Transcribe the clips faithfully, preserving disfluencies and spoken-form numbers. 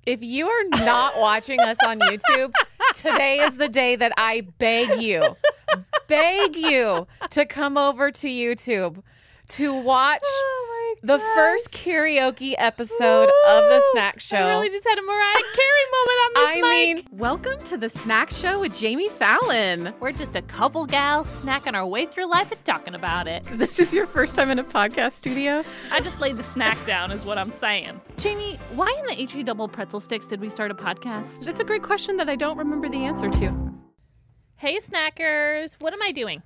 If you are not watching us on YouTube, today is the day that I beg you, beg you to come over to YouTube to watch Oh my the gosh. first karaoke episode of the Snack Show. I really just had a Mariah Carey moment on this I mic. mean, welcome to the Snack Show with Jamie Fallon. We're just a couple gals snacking our way through life and talking about it. This is your first time in a podcast studio? I just laid the snack down is what I'm saying. Jamie, why in the H E double pretzel sticks did we start a podcast? That's a great question that I don't remember the answer to. Hey, snackers. What am I doing?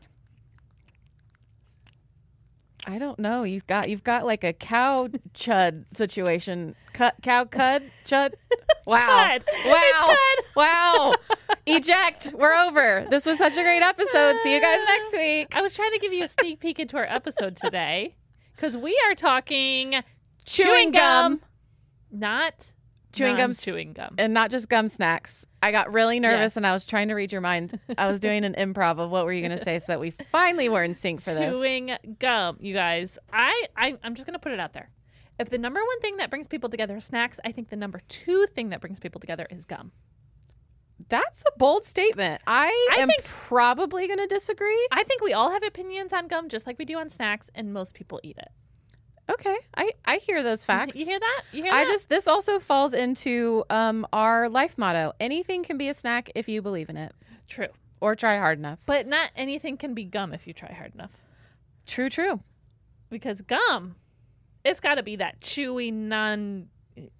I don't know. You've got you've got like a cow chud situation. Cut cow cud chud. Wow. Cud. Wow. It's cud. Wow. Eject. We're over. This was such a great episode. See you guys next week. I was trying to give you a sneak peek into our episode today because we are talking Chewing gum. not Chewing gum. chewing gum. And not just gum snacks. I got really nervous Yes. and I was trying to read your mind. I was doing an improv of what were you going to say so that we finally were in sync for this. Chewing gum, you guys. I, I I'm just gonna put it out there. If the number one thing that brings people together is snacks, I think the number two thing that brings people together is gum. That's a bold statement. I, I am think- probably going to disagree. I think we all have opinions on gum, just like we do on snacks, and most people eat it. Okay. I, I hear those facts. You hear that? You hear I that? just, this also falls into um, our life motto. Anything can be a snack if you believe in it True, or try hard enough. but not anything can be gum if you try hard enough. True, true. Because gum, it's got to be that chewy, non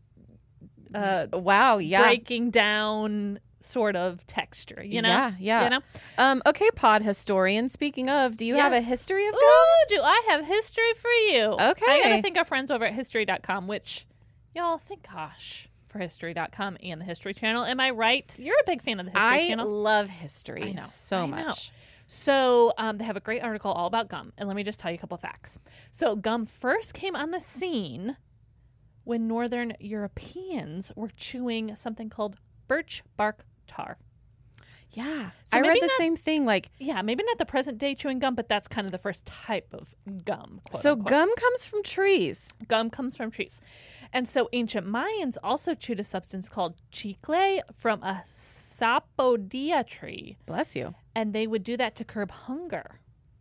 uh, Wow. Yeah. breaking down sort of texture. You know? Yeah. Yeah. You know? Um, okay, pod historian. Speaking of, do you have a Yes. history of gum? Ooh, do I have history for you? Okay. I gotta thank our friends over at history dot com, which y'all thank gosh for history dot com and the History Channel. Am I right? You're a big fan of the History I Channel. love history I know. so I know. much. So um, they have a great article all about gum. And let me just tell you a couple of facts. So gum first came on the scene when Northern Europeans were chewing something called birch bark tar. Yeah. So I read maybe the not- same thing. Like, Yeah, maybe not the present day chewing gum, but that's kind of the first type of gum. quote so unquote. gum comes from trees. Gum comes from trees. And so ancient Mayans also chewed a substance called chicle from a sapodilla tree. Bless you. And they would do that to curb hunger.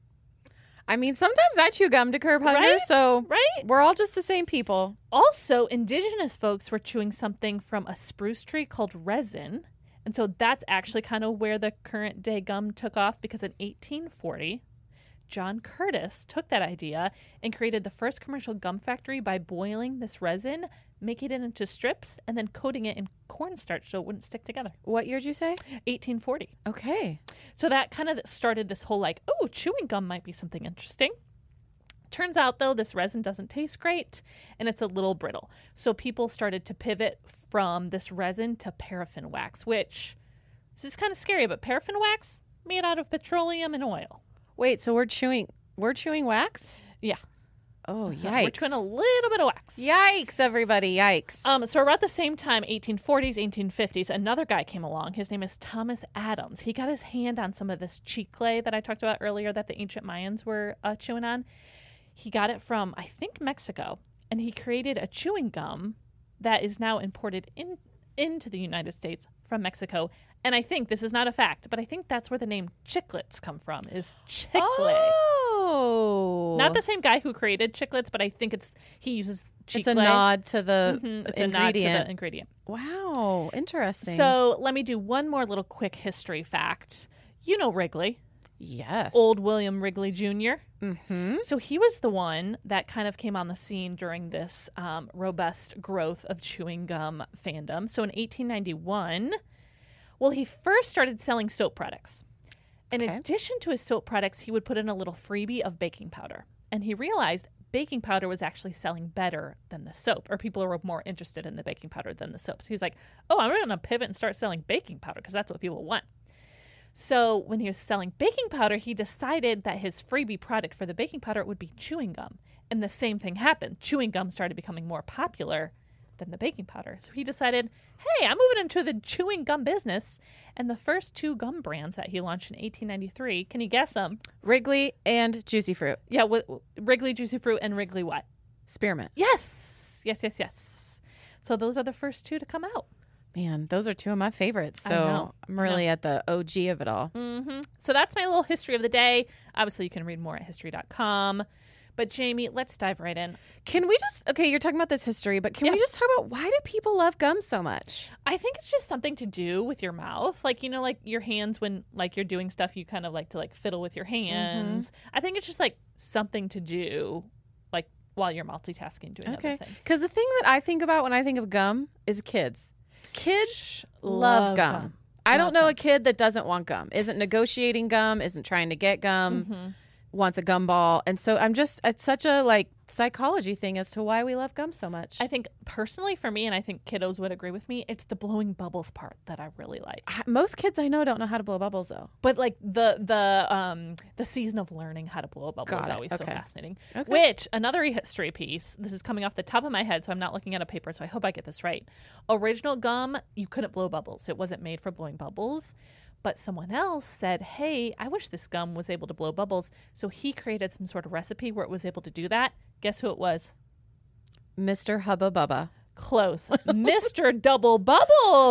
I mean, sometimes I chew gum to curb hunger, Right? so Right? we're all just the same people. Also, indigenous folks were chewing something from a spruce tree called resin. And so that's actually kind of where the current day gum took off because in eighteen forty, John Curtis took that idea and created the first commercial gum factory by boiling this resin, making it into strips, and then coating it in cornstarch so it wouldn't stick together. What year did you say? eighteen forty. Okay. So that kind of started this whole like, oh, chewing gum might be something interesting. Turns out, though, this resin doesn't taste great and it's a little brittle. So people started to pivot from this resin to paraffin wax, which this is kind of scary, but paraffin wax made out of petroleum and oil. Wait, so we're chewing we're chewing wax? Yeah. Oh, We're yikes. chewing a little bit of wax. Yikes, everybody. Yikes. Um, so around the same time, eighteen forties, eighteen fifties, another guy came along. His name is Thomas Adams. He got his hand on some of this chicle that I talked about earlier that the ancient Mayans were uh, chewing on. He got it from, I think, Mexico, and he created a chewing gum that is now imported in into the United States from Mexico. And I think, this is not a fact, but I think that's where the name Chiclets come from, is chicle. Oh. Not the same guy who created Chiclets, but I think it's he uses chicle. It's a nod to the Mhm, It's a nod to ingredient. the ingredient. Wow, interesting. So let me do one more little quick history fact. You know Wrigley, yes. old William Wrigley Junior Mm-hmm. So he was the one that kind of came on the scene during this um, robust growth of chewing gum fandom. So in eighteen ninety-one, well, he first started selling soap products. In Okay. addition to his soap products, he would put in a little freebie of baking powder. And he realized baking powder was actually selling better than the soap, or people were more interested in the baking powder than the soap. So he's like, oh, I'm going to pivot and start selling baking powder because that's what people want. So when he was selling baking powder, he decided that his freebie product for the baking powder would be chewing gum. And the same thing happened. Chewing gum started becoming more popular than the baking powder. So he decided, hey, I'm moving into the chewing gum business. And the first two gum brands that he launched in eighteen ninety-three, can you guess them? Wrigley and Juicy Fruit. Yeah, what, Wrigley Juicy Fruit and Wrigley what? Spearmint. Yes. Yes, yes, yes. So those are the first two to come out. Man, those are two of my favorites. I So know. I'm really at the O G of it all. Mm-hmm. So that's my little history of the day. Obviously, you can read more at history dot com. But Jamie, let's dive right in. Can we just, okay, you're talking about this history, but can Yeah. we just talk about why do people love gum so much? I think it's just something to do with your mouth. Like, you know, like your hands when like you're doing stuff, you kind of like to like fiddle with your hands. I think it's just like something to do like while you're multitasking doing Okay. other things. Because the thing that I think about when I think of gum is kids. Kids love, gum. I Love don't know gum. a kid that doesn't want gum, isn't negotiating gum, isn't trying to get gum, Mhm. wants a gum ball. And so I'm just, it's such a like psychology thing as to why we love gum so much. I think personally for me, and I think kiddos would agree with me, it's the blowing bubbles part that I really like. I- Most kids I know don't know how to blow bubbles though. But like the the um the season of learning how to blow a bubble Got is it. always so Okay. fascinating. Okay. Which another history piece. This is coming off the top of my head, so I'm not looking at a paper. So I hope I get this right. Original gum, you couldn't blow bubbles. It wasn't made for blowing bubbles. But someone else said, "Hey, I wish this gum was able to blow bubbles." So he created some sort of recipe where it was able to do that. Guess who it was? Mister Hubba Bubba. Close, Mister Double Bubble.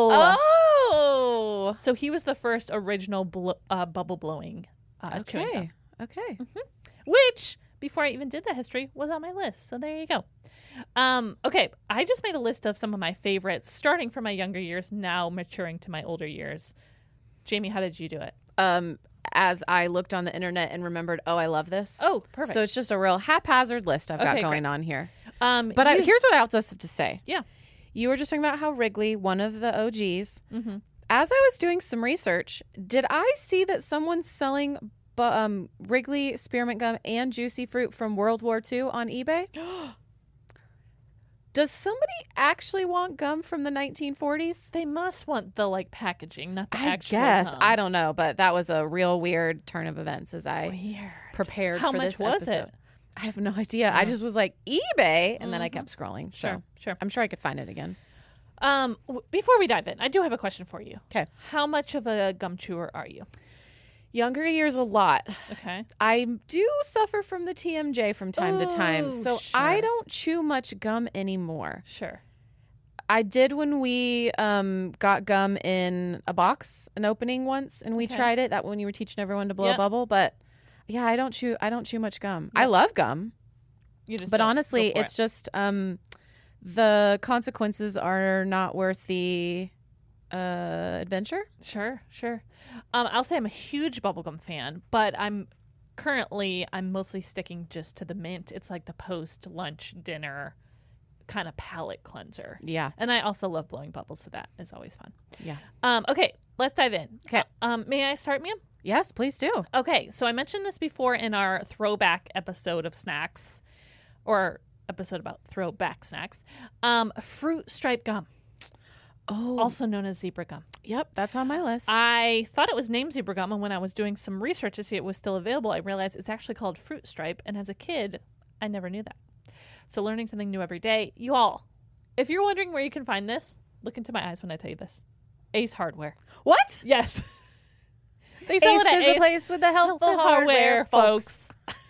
Oh, So he was the first original blo- uh, bubble blowing uh, chewing gum. okay. Okay. Which, before I even did that history, was on my list. So there you go. Um, okay, I just made a list of some of my favorites, starting from my younger years, now maturing to my older years. Jamie, how did you do it? Um, as I looked on the internet and remembered, oh, I love this. Oh, perfect. So it's just a real haphazard list I've got Okay, going great. on here. um, But I, you- here's what I also have to say. Yeah. You were just talking about how Wrigley, one of the O Gs, Mhm. as I was doing some research, did I see that someone's selling bu- um, Wrigley spearmint gum and juicy fruit from World War Two on eBay? Does somebody actually want gum from the nineteen forties? They must want the like packaging, not the I actual guess. gum. I don't know, but that was a real weird turn of events as I Weird. prepared How for much this was episode. it? I have no idea. I just was like, eBay, and then I Mhm. kept scrolling. Sure, So sure. I'm sure I could find it again. Um, w- before we dive in, I do have a question for you. 'Kay. How much of a gum chewer are you? Younger years, a lot. Okay. I do suffer from the T M J from time to time. Ooh, So I sure. don't chew much gum anymore. Sure. I did when we um, got gum in a box, an opening once, and we Okay. tried it. That when you were teaching everyone to blow Yep. a bubble. But yeah, I don't chew. I don't chew much gum. I Yep. love gum, You just but don't. honestly, Go for it's it. just um, the consequences are not worth the uh, adventure. Sure, sure. Um, I'll say I'm a huge bubblegum fan, but I'm currently I'm mostly sticking just to the mint. It's like the post lunch dinner kind of palate cleanser. Yeah, And I also love blowing bubbles, so that is always fun. yeah. Um, okay, let's dive in. 'Kay. Uh, um, may I start, ma'am? Yes, please do. Okay, so I mentioned this before in our throwback episode of snacks, or episode about throwback snacks. Um, fruit stripe gum, Oh, also known as zebra gum. yep, that's on my list. I thought it was named zebra gum, and when I was doing some research to see it was still available, I realized it's actually called fruit stripe. And as a kid, I never knew that. So learning something new every day. You all, if you're wondering where you can find this, look into my eyes when I tell you this. Ace Hardware. what? Yes. They sell Ace it at is Ace a place with the helpful, Helpful hardware, folks.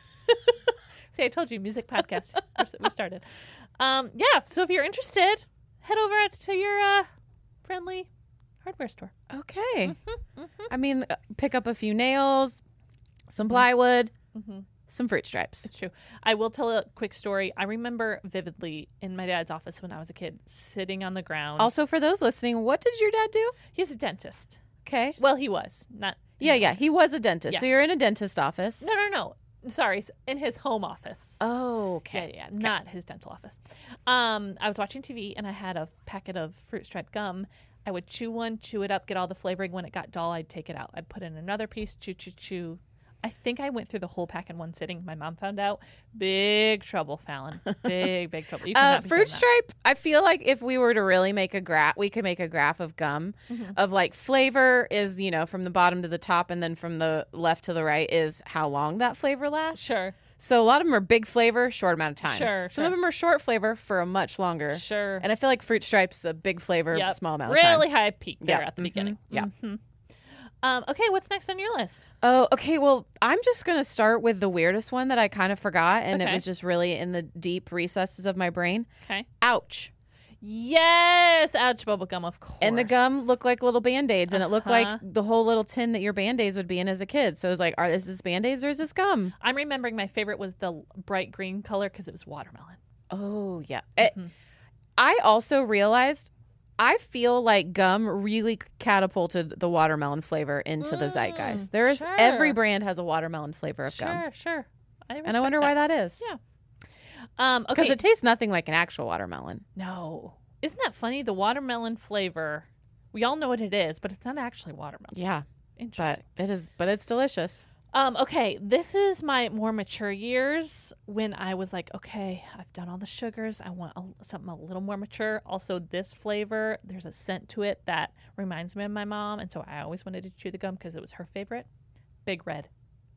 See, I told you, music podcast. We started. Um, yeah, so if you're interested, head over to your uh, friendly hardware store. Okay. Mm-hmm. I mean, uh, pick up a few nails, some plywood, Mm-hmm. some fruit stripes. It's true. I will tell a quick story. I remember vividly in my dad's office when I was a kid, sitting on the ground. Also, for those listening, what did your dad do? He's a dentist. Okay. Well, he was not. Yeah, yeah. He was a dentist. Yes. So you're in a dentist office. No, no, no. Sorry, in his home office. Oh, Yeah, okay. yeah, not his dental office. Um, I was watching T V and I had a packet of fruit stripe gum. I would chew one, chew it up, get all the flavoring. When it got dull, I'd take it out. I'd put in another piece, chew, chew, chew. I think I went through the whole pack in one sitting. My mom found out. Big trouble, Fallon. Big, big trouble. You Uh, cannot be doing fruit that. stripe, I feel like if we were to really make a graph, we could make a graph of gum Mhm. of like flavor is, you know, from the bottom to the top, and then from the left to the right is how long that flavor lasts. Sure, So a lot of them are big flavor, short amount of time. Sure, Some sure. of them are short flavor for a much longer. sure. And I feel like fruit stripes a big flavor, Yep. small amount of time. Really high peak there Yeah. at the Mhm. beginning. Yeah. Mhm. Um, okay, what's next on your list? Oh, okay. Well, I'm just going to start with the weirdest one that I kind of forgot, and it Okay. was just really in the deep recesses of my brain. Okay. Ouch. Yes, ouch bubble gum, of course. And the gum looked like little Band-Aids, and it looked Uh-huh. like the whole little tin that your Band-Aids would be in as a kid. So it was like, are is this Band-Aids or is this gum? I'm remembering my favorite was the bright green color because it was watermelon. Oh, yeah. It- Mhm. I also realized I feel like gum really catapulted the watermelon flavor into the Mm, zeitgeist. There's sure. every brand has a watermelon flavor of Sure, gum. sure. I And I wonder why that is. Yeah. Um, Because okay. it tastes nothing like an actual watermelon. No. Isn't that funny? The watermelon flavor, we all know what it is, but it's not actually watermelon. Yeah, Interesting. but it is. But it's delicious. Um, okay, this is my more mature years when I was like, okay, I've done all the sugars. I want a, something a little more mature. Also, this flavor, there's a scent to it that reminds me of my mom. And so I always wanted to chew the gum because it was her favorite. Big Red.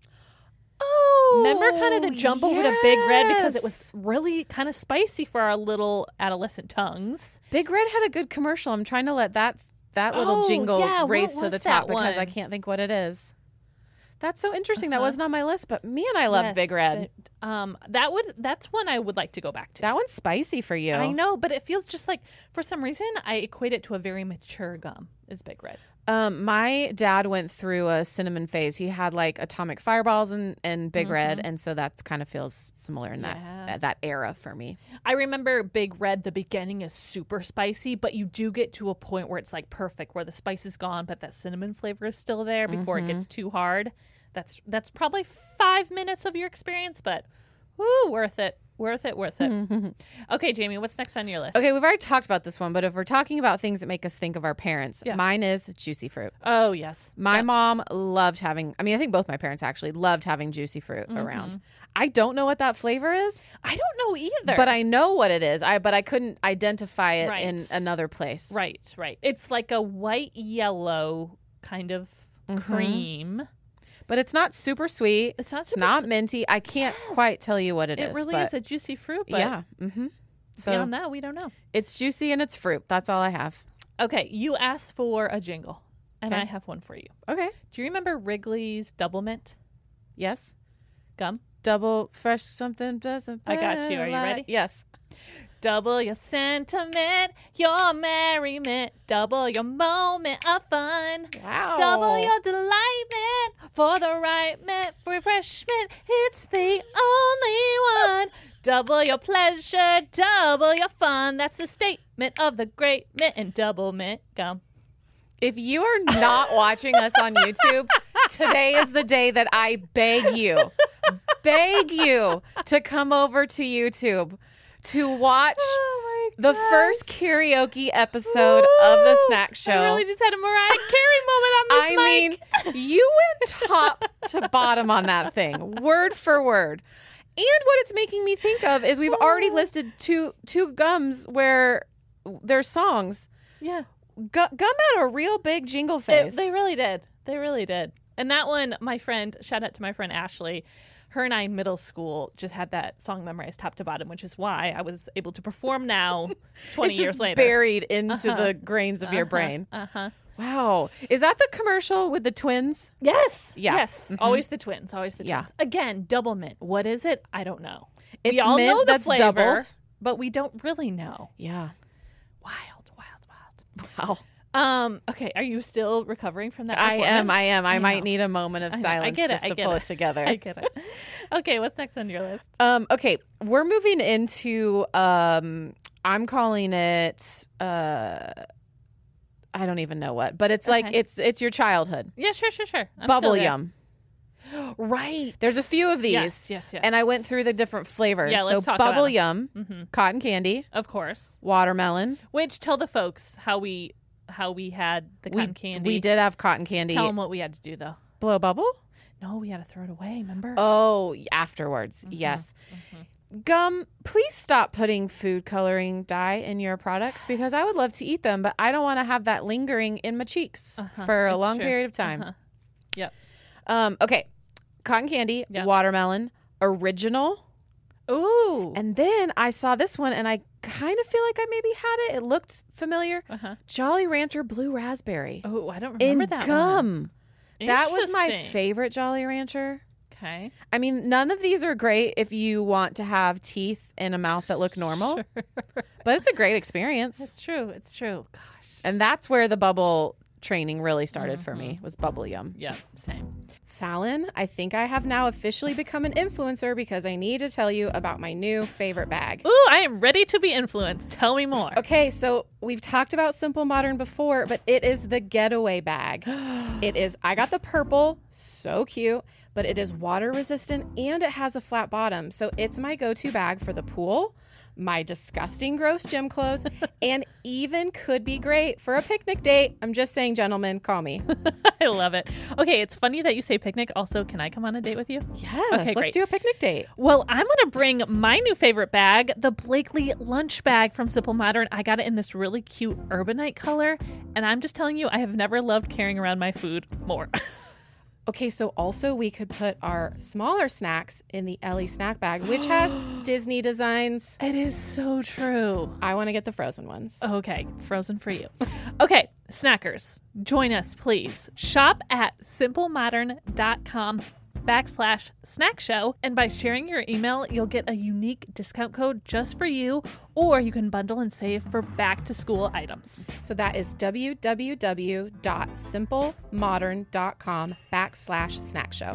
Oh, Remember kind of the jumble with a Big Red because it was really kind of spicy for our little adolescent tongues. Big Red had a good commercial. I'm trying to let that that little Oh, jingle yeah, what race to was the that top because I one? can't think what it is. That's so interesting. That Uh-huh. wasn't on my list, but man, I loved Yes, Big Red. but, um, that would that's one I would like to go back to. That one's spicy for you. I know, but it feels just like for some reason I equate it to a very mature gum. Is Big Red. Um, my dad went through a cinnamon phase. He had like Atomic Fireballs and, and Big Red, and so that kind of feels similar in that Yeah. uh, that era for me. I remember Big Red. The beginning is super spicy, but you do get to a point where it's like perfect, where the spice is gone, but that cinnamon flavor is still there before it gets too hard. That's that's probably five minutes of your experience, but woo, worth it, worth it, worth it. Okay, Jamie, what's next on your list? Okay, we've already talked about this one, but if we're talking about things that make us think of our parents, Yeah. mine is juicy fruit. Oh yes, My Yep. mom loved having, I mean, I think both my parents actually loved having juicy fruit Mm-hmm. around. I don't know what that flavor is, I don't know either, but I know what it is. I but I couldn't identify it in Right. another place. right, right. It's like a white yellow kind of cream. But it's not super sweet. It's not It's super not s- minty. I can't Yes. quite tell you what it is. It really but is a juicy fruit, but yeah. Mm-hmm. So beyond that, we don't know. it's juicy and it's fruit. That's all I have. Okay, you asked for a jingle, and Okay. I have one for you. Okay. Do you remember Wrigley's Double Mint Yes. gum? Double fresh something doesn't. I got you. Are you like- ready? Yes. Double your sentiment, your merriment, double your moment of fun. Wow. Double your delightment for the right mint refreshment. It's the only one. Double your pleasure, double your fun. That's the statement of the great mint and double mint gum. If you are not watching us on YouTube, today is the day that I beg you, beg you to come over to YouTube to watch Oh the first karaoke episode of the Snack Show. I really just had a Mariah Carey moment on this I mic. mean, you went top to bottom on that thing, word for word. And what it's making me think of is we've already listed two two gums where their songs. Yeah. Gu- Gum had a real big jingle They, face. they really did. They really did. And that one, my friend, shout out to my friend Ashley, her and I in middle school just had that song memorized top to bottom, which is why I was able to perform now twenty it's years just later. buried into Uh-huh. the grains of your brain. Uh huh. Wow. Is that the commercial with the twins? Yes. Yeah. Yes. Always the twins. Always the Yeah. twins. Again, double mint. What is it? I don't know. It's we all mint know the that's flavor, doubled. but we don't really know. Yeah. Wild, wild, wild. Wow. Um. Okay. Are you still recovering from that? I am. I am. I, I might know. need a moment of I know. silence I get it. just I to get pull it. it together. I get it. Okay. What's next on your list? Um, okay, we're moving into um I'm calling it uh I don't even know what, but it's like Okay. it's it's your childhood. Yeah. Sure. Sure. Sure. I'm Bubble still there. yum. Right. There's a few of these. Yes. Yes. Yes. And I went through the different flavors. Yeah, let's so talk about bubble them. yum, Mm-hmm. cotton candy, Of course. watermelon. Which tell the folks how we how we had the We, cotton candy. we did have cotton candy. Tell them what we had to do though. Blow bubble? No, we had to throw it away. Remember? Oh, afterwards. Mm-hmm. Yes. Gum, please stop putting food coloring dye in your products because I would love to eat them, but I don't want to have that lingering in my cheeks Uh-huh. for a It's long true. period of time. Uh-huh. Yep. Um, okay. Cotton candy, Yeah. watermelon, original. Ooh. And then I saw this one and I kind of feel like I maybe had it. It looked familiar. Uh-huh. Jolly Rancher blue raspberry Oh, I don't in remember that gum. one. That was my Interesting. favorite Jolly Rancher. Okay. I mean, none of these are great if you want to have teeth in a mouth that look normal, Sure. but it's a great experience. It's true. It's true. Gosh. And that's where the bubble training really started for me, was Bubble Yum. Yeah, same. Fallon, I think I have now officially become an influencer because I need to tell you about my new favorite bag. Ooh, I am ready to be influenced. Tell me more. Okay, so we've talked about Simple Modern before, but it is the getaway bag. It is, I got the purple, so cute, but it is water resistant and it has a flat bottom. So it's my go-to bag for the pool, my disgusting gross gym clothes, and even could be great for a picnic date. I'm just saying, gentlemen, call me. I love it. Okay, it's funny that you say picnic. Also, can I come on a date with you? Yes, Okay, let's great. do a picnic date. Well, I'm going to bring my new favorite bag, the Blakely lunch bag from Simple Modern. I got it in this really cute urbanite color. And I'm just telling you, I have never loved carrying around my food more. Okay, so also we could put our smaller snacks in the Ellie snack bag, which has Disney designs. It is so true. I want to get the frozen ones. Okay, frozen for you. Okay, snackers, join us, please. Shop at simplemodern.com backslash snack show. And by sharing your email, you'll get a unique discount code just for you, or you can bundle and save for back to school items. So that is www.simplemodern.com backslash snack show.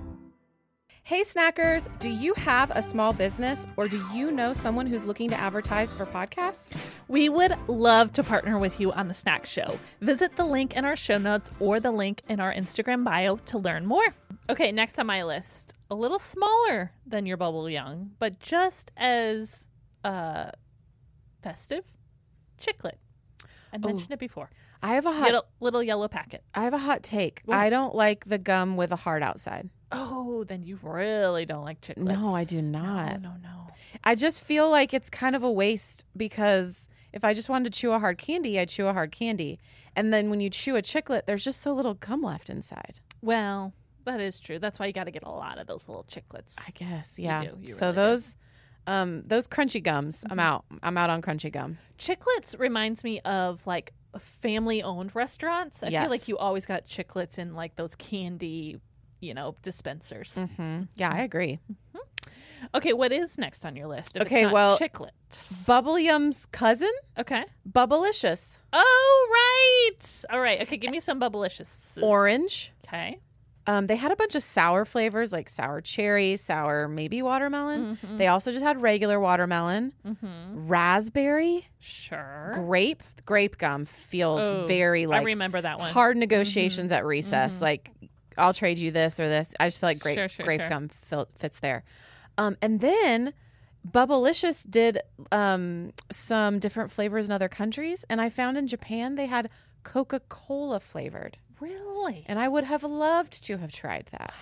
Hey snackers, do you have a small business or do you know someone who's looking to advertise for podcasts? We would love to partner with you on the Snack Show. Visit the link in our show notes or the link in our Instagram bio to learn more. Okay, next on my list, a little smaller than your Bubble Young, but just as uh, festive, Chiclet. I mentioned it before. I have a hot Little, little yellow packet. I have a hot take. What? I don't like the gum with a heart outside. Oh, then you really don't like Chiclets. No, I do not. No, no, no. I just feel like it's kind of a waste because if I just wanted to chew a hard candy, I'd chew a hard candy. And then when you chew a chiclet, there's just so little gum left inside. Well, that is true. That's why you got to get a lot of those little Chiclets. I guess, yeah. do. You so really do. those um those crunchy gums, I'm out. I'm out on crunchy gum. Chiclets reminds me of like family-owned restaurants. I Yes. feel like you always got Chiclets in like those candy, you know, dispensers. Mm-hmm. Yeah, I agree. Okay, what is next on your list? If Okay, it's not well- Chiclets. Bubble Yum's cousin, Okay. Bubblicious. Oh, right. All right. Okay, give me some Bubblicious. Orange. Okay. Um, they had a bunch of sour flavors like sour cherry, sour maybe watermelon. Mhm. They also just had regular watermelon, Mm-hmm. raspberry, Sure. grape. Grape gum feels Oh, very like I remember that one. hard negotiations at recess. Mhm. Like, I'll trade you this or this. I just feel like grape Sure, sure, grape sure. gum fil- fits there. Um, and then Bubblicious did um, some different flavors in other countries, and I found in Japan they had Coca-Cola flavored, Really? and I would have loved to have tried that.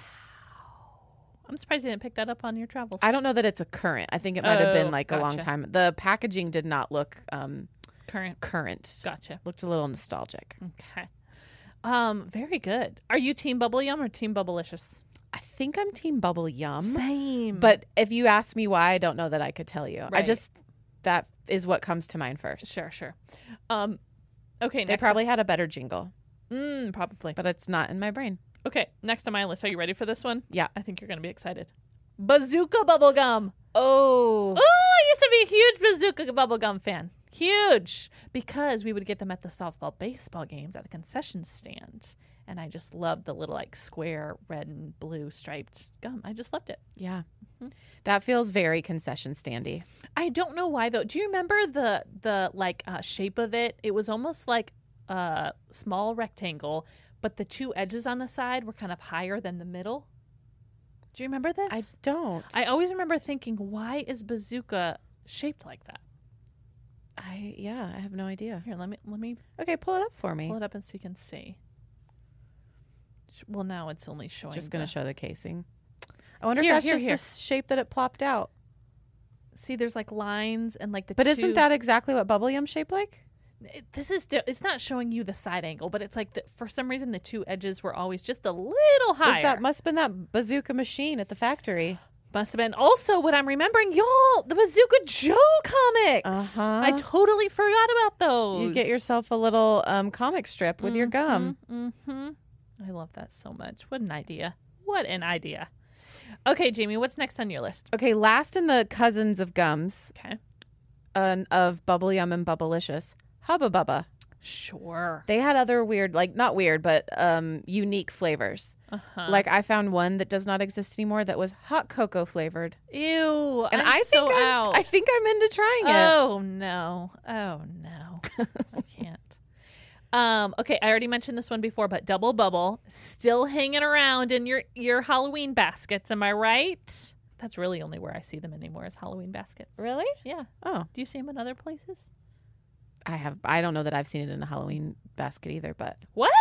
I'm surprised you didn't pick that up on your travels. I don't know that it's a current. I think it might have been Oh, like a long gotcha. time. The packaging did not look um, Current. current. Gotcha. Looked a little nostalgic. Okay. Um, very good. Are you Team Bubble Yum or Team Bubblicious? I think I'm Team Bubble Yum. Same. But if you ask me why, I don't know that I could tell you. I Right. just, that is what comes to mind first. sure, sure. Um, okay. They Next probably had a better jingle, Mm, probably. but it's not in my brain. Okay. Next on my list. Are you ready for this one? Yeah. I think you're going to be excited. Bazooka Bubblegum. Oh. Oh, I used to be a huge Bazooka Bubblegum fan. Huge. Because we would get them at the softball, baseball games at the concession stand. And I just loved the little like square red and blue striped gum. I just loved it. Yeah. Mhm. That feels very concession standy. I don't know why though. Do you remember the the like uh, shape of it? It was almost like a small rectangle, but the two edges on the side were kind of higher than the middle. Do you remember this? I don't. I always remember thinking, why is Bazooka shaped like that? I, yeah, I have no idea. Here, let me let me Okay, pull it up for me. pull it up and so you can see. Sh- Well, now it's only showing. Just going the- to show the casing. I wonder Here, if that's here, just here. the shape that it plopped out. See, there's like lines and like the. But two, isn't that exactly what Bubble Yum shaped like? It- this is di- it's not showing you the side angle, but it's like the, for some reason the two edges were always just a little Was higher. that must have been that bazooka machine at the factory. Must have been. Also, what I'm remembering, y'all, the Bazooka Joe comics. Uh-huh. I totally forgot about those. You get yourself a little um, comic strip with your gum. Mm-hmm. I love that so much. What an idea. What an idea. Okay, Jamie, what's next on your list? Okay, last in the cousins of gums Okay. uh, of Bubble Yum and Bubblicious, Hubba Bubba. Sure. They had other weird, like not weird, but um, unique flavors. Uh-huh. Like I found one that does not exist anymore that was hot cocoa flavored. Ew. And I'm I so think I'm, out. I think I'm into trying it. Oh no. Oh no. I can't. Um, okay, I already mentioned this one before, but Double Bubble still hanging around in your your Halloween baskets, am I right? That's really only where I see them anymore is Halloween baskets. Really? Yeah. Oh, Do you see them in other places? I have. I don't know that I've seen it in a Halloween basket either, but What?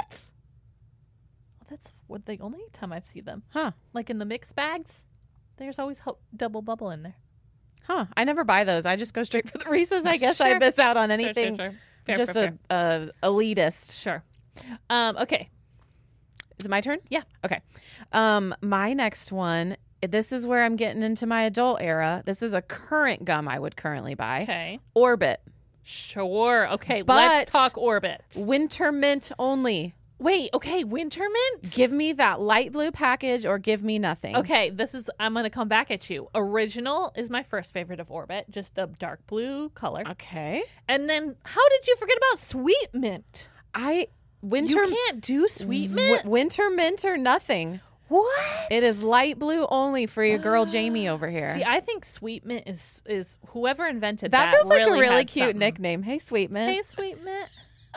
Well, that's what the only time I've seen them. huh, Like in the mixed bags, there's always ho- Double Bubble in there. huh. I never buy those. I just go straight for the Reese's. I guess Sure. I miss out on Sure, sure, anything. sure. Fair, just fair, a, a elitist. Sure. Um, okay. Is it my turn? Yeah. Okay. Um, my next one. This is where I'm getting into my adult era. This is a current gum I would currently buy. Okay. Orbit. Sure. Okay. But- let's talk Orbit. Winter mint only. Wait. Okay. Winter mint. Give me that light blue package or give me nothing. Okay. This is. I'm gonna come back at you. Original is my first favorite of Orbit, just the dark blue color. Okay. And then, how did you forget about sweet mint? I winter You can't do sweet w- mint. winter mint or nothing. What? It is light blue only for your girl Jamie over here. See, I think sweet mint is is whoever invented that. that feels like really a really had cute something. nickname. Hey, sweet mint. Hey, sweet mint.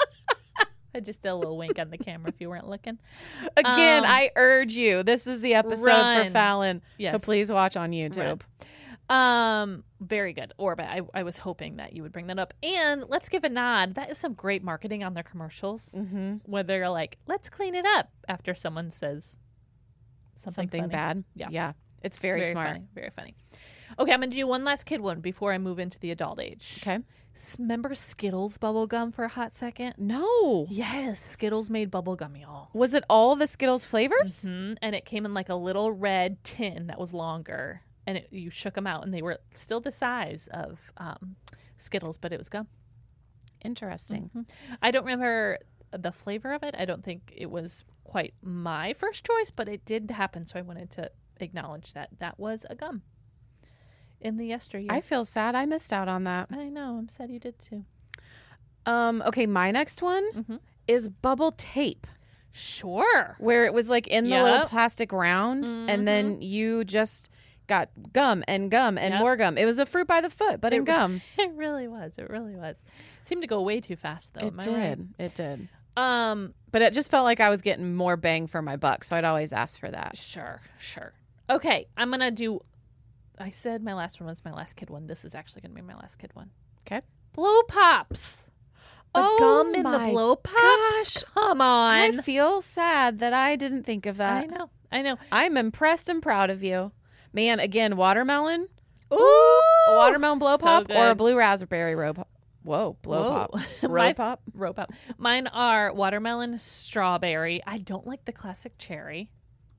I just did a little wink on the camera if you weren't looking. Again, Um, I urge you. This is the episode run. for Fallon Yes. to please watch on YouTube. Um, very good. Orbit. I, I was hoping that you would bring that up. And let's give a nod. That is some great marketing on their commercials. Mm-hmm. Where they're like, let's clean it up after someone says something, Something funny. bad. Yeah. Yeah. It's very, smart. Funny. Very funny. Okay, I'm going to do one last kid one before I move into the adult age. Okay. S- Remember Skittles bubble gum for a hot second? No. Yes, Skittles made bubble gum, y'all. Was it all the Skittles flavors? hmm And it came in like a little red tin that was longer. And it, you shook them out, and they were still the size of um, Skittles, but it was gum. Interesting. Mhm. I don't remember the flavor of it. I don't think it was quite my first choice, but it did happen. So I wanted to acknowledge that that was a gum in the yesteryear. I feel sad I missed out on that. I know. I'm sad you did too. Um, okay, my next one Mm-hmm. is bubble tape, Sure. where it was like in the little Yep. plastic round, and then you just got gum and gum and Yep. more gum. It was a fruit by the foot, but in It- gum. It really was. It really was. It seemed to go way too fast, though. It Am I did. right? It did. Um. But it just felt like I was getting more bang for my buck, so I'd always ask for that. Sure. Sure. Okay. I'm gonna do. I said my last one was my last kid one. This is actually gonna be my last kid one. Okay. Blow pops. The Oh gum in the my blow pops. gosh. Come I on. feel sad that I didn't think of I that. know. I know. I'm impressed and proud of you. Man, again, watermelon, Ooh. a watermelon blow So pop, or a good. blue raspberry row pop. Whoa, blow Whoa. pop. My- Row pop. Rope up. Mine are watermelon, strawberry. I don't like the classic cherry.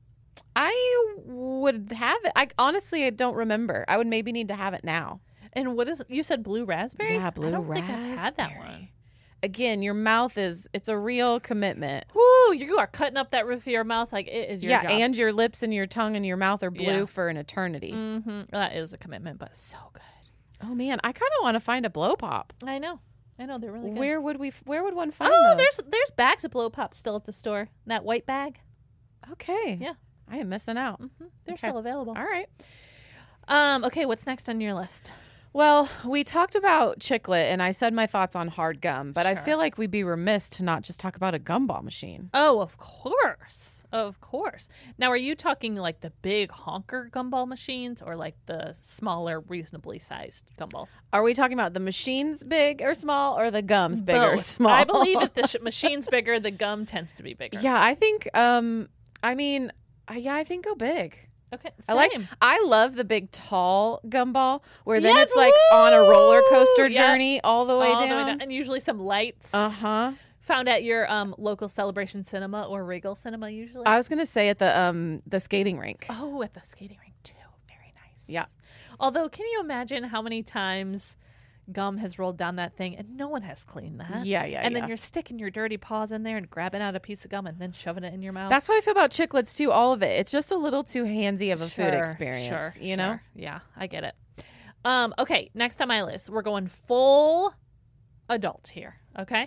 I would have it. I honestly, I don't remember. I would maybe need to have it now. And what is you said blue raspberry? Yeah, blue I don't think I've had that raspberry. one. Again, your mouth is, it's a real commitment. Whoo, you are cutting up that roof of your mouth like it is your yeah, job. and your lips and your tongue and your mouth are blue Yeah. for an eternity. Mm-hmm. That is a commitment, but so good. Oh man, I kind of want to find a blow pop. I know. I know they're really good. Where would we? Where would one find oh, those? there's there's bags of blow pops still at the store. That white bag. Okay. Yeah. I am missing out. Mm-hmm. They're Okay. still available. All right. Um. Okay. What's next on your list? Well, we talked about chiclet, and I said my thoughts on hard gum, but I Sure. feel like we'd be remiss to not just talk about a gumball machine. Oh, of course. Of course. Now, are you talking like the big honker gumball machines or like the smaller, reasonably sized gumballs? Are we talking about the machines big or small, or the gums big or Both. small? I believe if the sh- machine's bigger, the gum tends to be bigger. Yeah, I think. Um, I mean, I, yeah, I think go big. Okay. I like. same. I love the big tall gumball where then Yes, it's like on a roller coaster woo! Yep. journey all the way All the way down. down. And usually some lights. Uh huh. Found at your um, local Celebration Cinema or Regal Cinema usually. I was gonna say at the um the skating rink. oh, at the skating rink too. Very nice. Yeah. Although, can you imagine how many times gum has rolled down that thing and no one has cleaned that. Yeah, yeah, And yeah. then you're sticking your dirty paws in there and grabbing out a piece of gum and then shoving it in your mouth. That's what I feel about chiclets too. All of it. It's just a little too handsy of a Sure, food experience. Sure, you know? sure. Yeah, I get it. Um, okay, next on my list, we're going full adult here. Okay,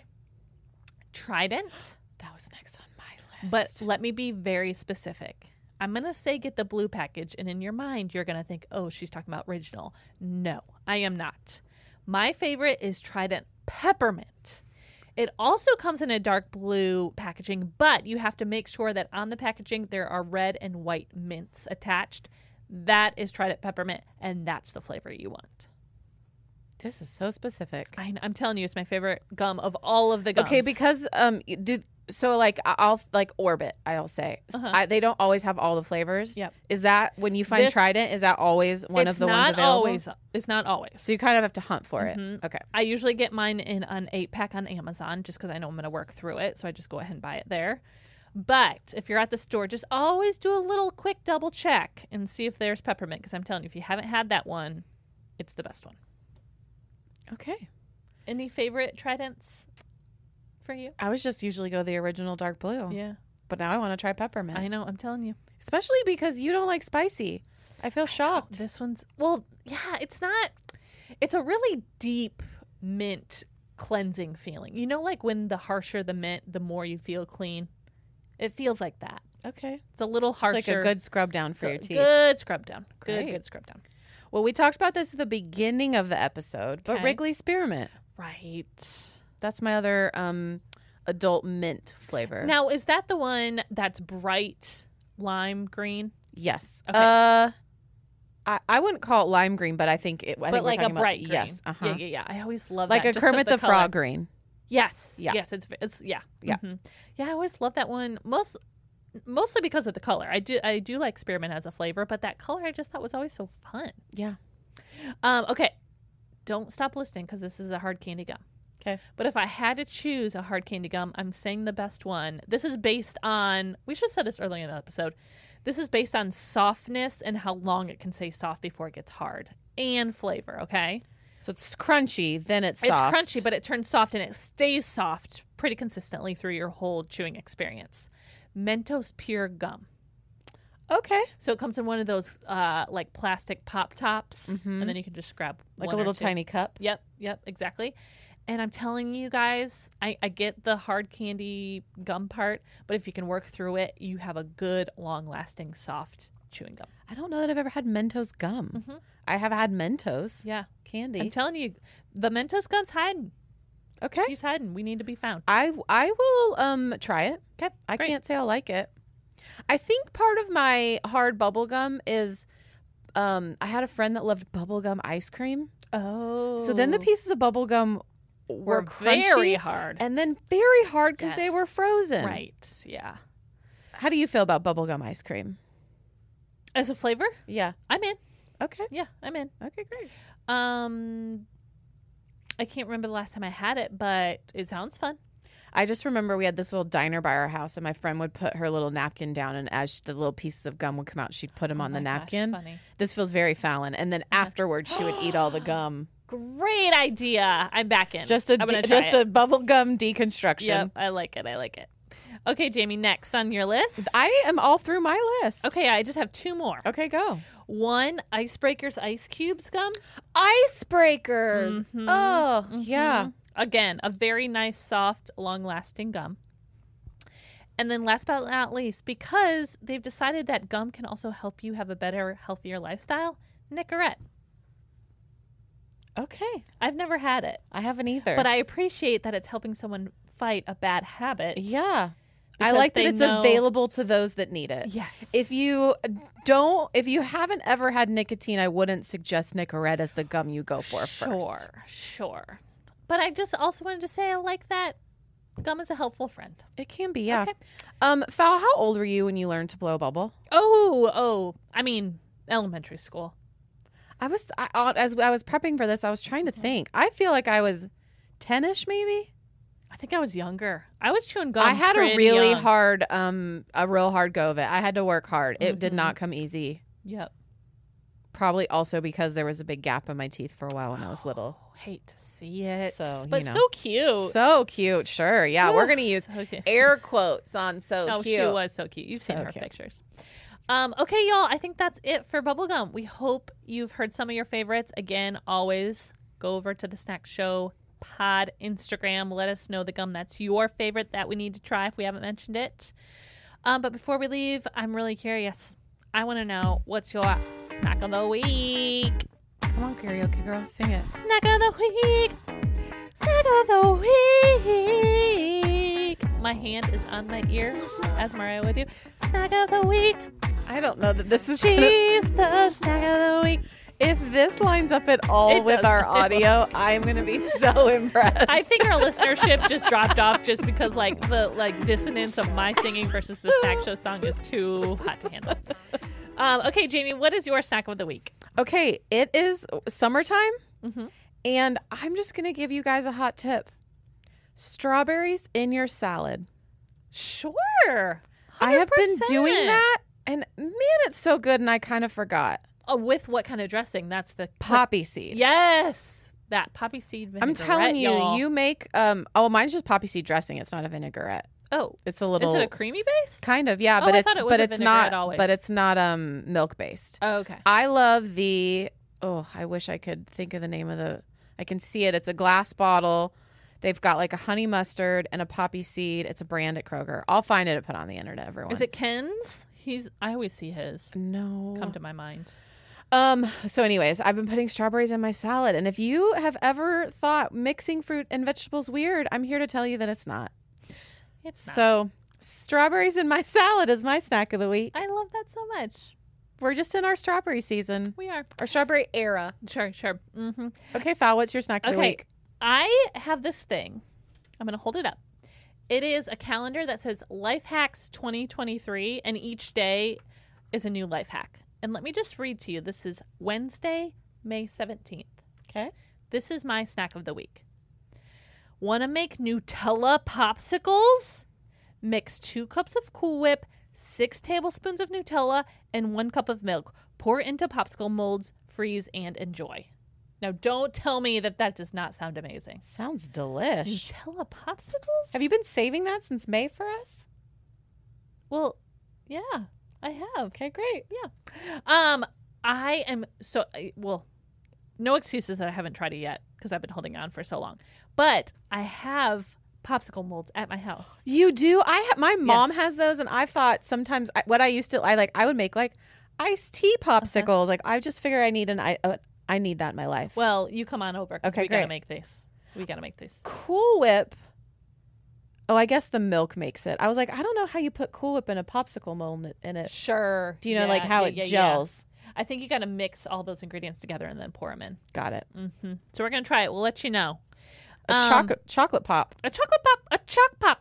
Trident. That was next on my list. But let me be very specific. I'm going to say get the blue package, and in your mind, you're going to think, oh, she's talking about original. No, I am not. My favorite is Trident Peppermint. It also comes in a dark blue packaging, but you have to make sure that on the packaging there are red and white mints attached. That is Trident Peppermint, and that's the flavor you want. This is so specific. I, I'm telling you, it's my favorite gum of all of the gums. Okay, because um, do so like I- I'll like Orbit. I'll say Uh-huh. I, they don't always have all the flavors. Yep. Is that when you find This- Trident? Is that always one it's of the not ones available? always. It's not always. So you kind of have to hunt for Mhm. it. Okay. I usually get mine in an eight pack on Amazon just because I know I'm going to work through it. So I just go ahead and buy it there. But if you're at the store, just always do a little quick double check and see if there's peppermint. Because I'm telling you, if you haven't had that one, it's the best one. Okay. Any favorite Tridents for you? I was just usually go the original dark blue. Yeah, But now I want to try peppermint. I know. I'm telling you. Especially because you don't like spicy. I feel shocked. This one's, well, yeah, it's not, it's a really deep mint cleansing feeling. You know, like when the harsher the mint, the more you feel clean. It feels like that. Okay. It's a little Just harsher. like a good scrub down for So your teeth. Good scrub down. Good, Great. good scrub down. Well, we talked about this at the beginning of the episode, but Okay. Wrigley Spearmint. Right. That's my other um, adult mint flavor. Now, is that the one that's bright lime green? Yes. Okay. Uh, I, I wouldn't call it lime green, but I think it. I but think we're like a talking bright about, green. Yes. Uh-huh. Yeah, yeah, yeah. I always love Like that. a just of Kermit the, color. Frog green. Yes. Yeah. Yes. It's it's yeah. Yeah. Mhm. Yeah. I always love that one. Most mostly because of the color. I do I do like spearmint as a flavor, but that color I just thought was always so fun. Yeah. Um. Okay. Don't stop listening because this is a hard candy gum. Okay. But if I had to choose a hard candy gum, I'm saying the best one. This is based on, we should have said this earlier in the episode. This is based on softness and how long it can stay soft before it gets hard and flavor, okay? So it's crunchy, then it's soft. It's crunchy, but it turns soft and it stays soft pretty consistently through your whole chewing experience. Mentos Pure Gum. Okay. So it comes in one of those uh, like plastic pop tops, Mhm. and then you can just grab Like one a or little two. tiny cup. Yep, yep, exactly. And I'm telling you guys, I, I get the hard candy gum part, but if you can work through it, you have a good, long-lasting, soft chewing gum. I don't know that I've ever had Mentos gum. Mhm. I have had Mentos Yeah, candy. I'm telling you, the Mentos gum's hiding. Okay. He's hiding. We need to be found. I I will um try it. Okay, I great. can't say I'll like it. I think part of my hard bubble gum is um I had a friend that loved bubble gum ice cream. Oh, So then the pieces of bubble gum were, were crunchy very hard. and then very hard because they Yes. were frozen. Right? Yeah. How do you feel about bubble gum ice cream? As a flavor, Yeah. I'm in. Okay. Yeah, I'm in. Okay, great. Um, I can't remember the last time I had it, but it sounds fun. I just remember we had this little diner by our house, and my friend would put her little napkin down, and as the little pieces of gum would come out, she'd put them Oh on the my gosh, napkin. funny. This feels very Fallon. And then afterwards, she would eat all the gum. Great idea. I'm back in. Just a I'm gonna de- try just it. a bubble gum deconstruction. Yep, I like it. I like it. Okay, Jamie, next on your list. I am all through my list. Okay, I just have two more. Okay, go. One, Icebreakers Ice Cubes gum. Icebreakers. Mhm, Oh, yeah. Mhm. Again, a very nice, soft, long-lasting gum. And then last but not least, because they've decided that gum can also help you have a better, healthier lifestyle, Nicorette. Okay. I've never had it, I haven't either. but I appreciate that it's helping someone fight a bad habit. yeah. I because like that they it's know- available to those that need it. Yes. If you don't, if you haven't ever had nicotine, I wouldn't suggest Nicorette as the gum you go for sure, first. sure. But I just also wanted to say I like that gum is a helpful friend. It can be, yeah. Okay. Um, Fal, how old were you when you learned to blow a bubble? Oh, oh, I mean, elementary school. I was, I, uh, as I was prepping for this, I was trying to think. I feel like I was ten-ish, maybe. I think I was younger. I was chewing gum. I had a pretty really young. hard, um, a real hard go of it. I had to work hard. It did Mhm. not come easy. Yep. Probably also because there was a big gap in my teeth for a while when I was little. Oh, hate to see it. So, but you know. so cute. So cute. Sure. Yeah, we're going to use So cute. air quotes on so Oh, cute. she was so cute. You've seen So her cute. pictures. Um, okay, y'all. I think that's it for bubblegum. We hope you've heard some of your favorites. Again, always go over to the Snack Show Pod Instagram. Let us know the gum that's your favorite that we need to try if we haven't mentioned it. Um, but before we leave, I'm really curious. I want to know, what's your snack of the week? Come on, karaoke girl. Sing it. Snack of the week. Snack of the week. My hand is on my ear, as Mariah would do. Snack of the week. I don't know that this is gonna- She's the snack of the week. If this lines up at all It with does. our audio, I'm going to be so impressed. I think our listenership just dropped off just because like the like dissonance of my singing versus the Snack Show song is too hot to handle. Um, okay, Jamie, what is your snack of the week? Okay, it is summertime, Mhm. and I'm just going to give you guys a hot tip. Strawberries in your salad. Sure. one hundred percent. I have been doing that, and man, it's so good, and I kind of forgot. Oh, with what kind of dressing? That's the Poppy seed. Yes. That poppy seed vinaigrette. I'm telling you, y'all. you make, um. oh, mine's just poppy seed dressing. It's not a vinaigrette. Oh, It's a little. is it a creamy base? Kind of, yeah, Oh, but I it's thought it was but a it's vinaigrette not always. but it's not um milk based. Oh, okay. I love the oh, I wish I could think of the name of the I can see it. It's a glass bottle. They've got like a honey mustard and a poppy seed. It's a brand at Kroger. I'll find it and put it on the internet, everyone. Is it Ken's? He's. I always see his No. come to my mind. Um so anyways, I've been putting strawberries in my salad, and if you have ever thought mixing fruit and vegetables weird, I'm here to tell you that it's not. It's not. So, strawberries in my salad is my snack of the week. I love that so much. We're just in our strawberry season. We are. Our strawberry era. Sure, sure. Mm-hmm. Okay, Fal, what's your snack of the Okay. week? I have this thing. I'm going to hold it up. It is a calendar that says Life Hacks twenty twenty-three, and each day is a new life hack. And let me just read to you. This is Wednesday, May seventeenth. Okay. This is my snack of the week. Want to make Nutella popsicles? Mix two cups of Cool Whip, six tablespoons of Nutella, and one cup of milk. Pour into popsicle molds, freeze, and enjoy. Now, don't tell me that that does not sound amazing. Sounds delish. Nutella popsicles? Have you been saving that since May for us? Well, yeah, I have. Okay, great. Um, I am so I- well. No excuses that I haven't tried it yet because I've been holding on for so long. But I have popsicle molds at my house. You do? I ha- my mom Yes. has those, and I thought sometimes I, what I used to I like I would make like iced tea popsicles. Like I just figure I need an I uh, I need that in my life. Well, you come on over. 'Cause Okay, we gotta great. make this. We gotta make this. Cool Whip. Oh, I guess the milk makes it. I was like, I don't know how you put Cool Whip in a popsicle mold in it. Sure. Do you know Yeah, like how yeah, it yeah, yeah. gels? I think you gotta mix all those ingredients together and then pour them in. Got it. hmm So we're gonna try it. We'll let you know. A Um, chocolate chocolate pop. A chocolate pop. A choc pop.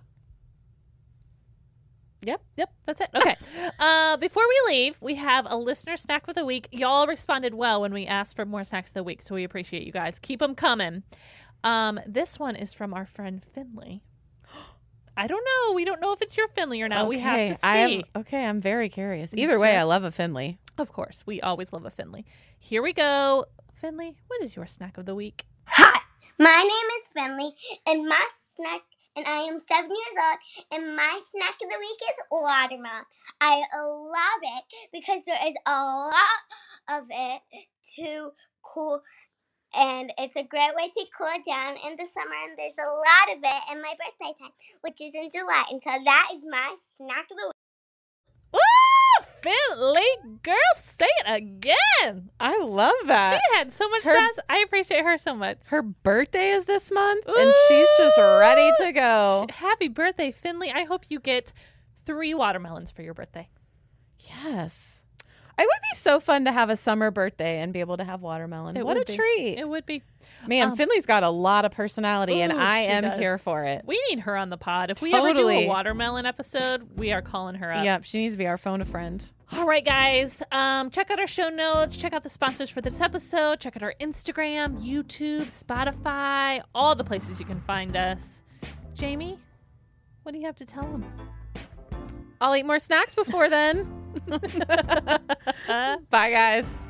Yep. Yep, that's it. Okay. uh, before we leave, we have a listener snack of the week. Y'all responded well when we asked for more snacks of the week, so we appreciate you guys. Keep them coming. Um, this one is from our friend Finley. I don't know. We don't know if it's your Finley or not. We have to see. I am, okay, I'm very curious. Either way, I Just- love a Finley. Of course, we always love a Finley. Here we go. Finley, what is your snack of the week? Hi, my name is Finley, and my snack, and I am seven years old, and my snack of the week is watermelon. I love it because there is a lot of it to cool, and it's a great way to cool it down in the summer, and there's a lot of it in my birthday time, which is in July, and so that is my snack of the week. Woo! Finley, girl, say it again. I love that. She had so much her- sass. I appreciate her so much. Her birthday is this month, and she's just ready to go. Happy birthday, Finley. I hope you get three watermelons for your birthday. Yes. It would be so fun to have a summer birthday and be able to have watermelon. It What a would be. treat. It would be. Man, um, Finley's got a lot of personality, and Ooh, I she am does. here for it. We need her on the pod. If we ever do Totally. a watermelon episode, we are calling her up. Yep, she needs to be our phone a friend. All right, guys. Um, check out our show notes. Check out the sponsors for this episode. Check out our Instagram, YouTube, Spotify, all the places you can find us. Jamie, what do you have to tell them? I'll eat more snacks before then. Bye, guys.